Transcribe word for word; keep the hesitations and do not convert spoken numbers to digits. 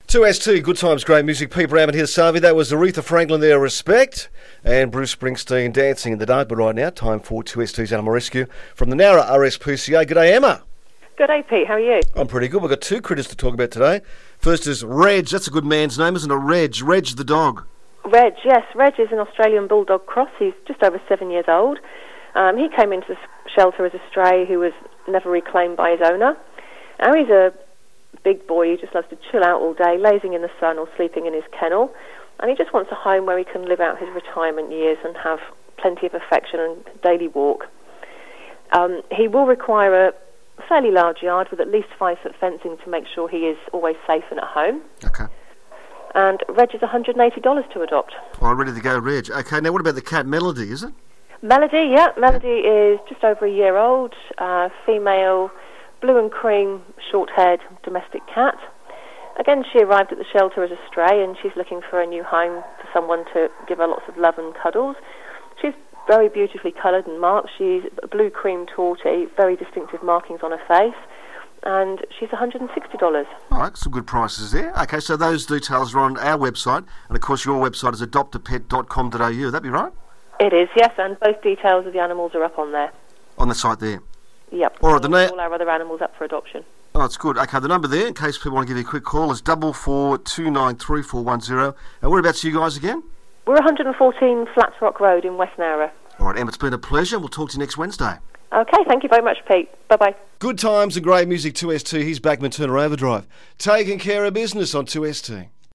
two S T, Good Times, Great Music. Pete Bramman here, Savi. That was Aretha Franklin there, Respect, and Bruce Springsteen, Dancing in the Dark. But right now, time for two S T's Animal Rescue from the Nowra R S P C A. G'day, Emma. G'day, Pete. How are you? I'm pretty good. We've got two critters to talk about today. First is Reg. That's a good man's name, isn't it? Reg. Reg the dog. Reg, yes. Reg is an Australian Bulldog Cross. He's just over seven years old. Um, he came into the shelter as a stray who was never reclaimed by his owner. Now he's a big boy who just loves to chill out all day, lazing in the sun or sleeping in his kennel. And he just wants a home where he can live out his retirement years and have plenty of affection and daily walk. Um, he will require a fairly large yard with at least five foot fencing to make sure he is always safe and at home. Okay. And Reg is one hundred eighty dollars to adopt. All right, ready to go, Reg. Okay, now what about the cat Melody, is it? Melody, yeah. Melody is just over a year old, uh, female, blue and cream, short-haired domestic cat. Again, she arrived at the shelter as a stray and she's looking for a new home for someone to give her lots of love and cuddles. She's very beautifully coloured and marked. She's a blue cream tortie, very distinctive markings on her face, and she's one hundred sixty dollars. All right, some good prices there. Okay, so those details are on our website, and of course your website is adopt a pet dot com dot a u. Would that be right? It is, yes, and both details of the animals are up on there. On the site there? Yep. All right, the na- all our other animals up for adoption. Oh, that's good. Okay, the number there, in case people want to give you a quick call, is double four two nine three four one zero. And whereabouts are you guys again? We're one hundred fourteen Flats Rock Road in West Nowra. All right, Em, it's been a pleasure. We'll talk to you next Wednesday. Okay, thank you very much, Pete. Bye-bye. Good Times and Great Music, two S T. He's Backman Turner Overdrive. Taking care of business on two S T.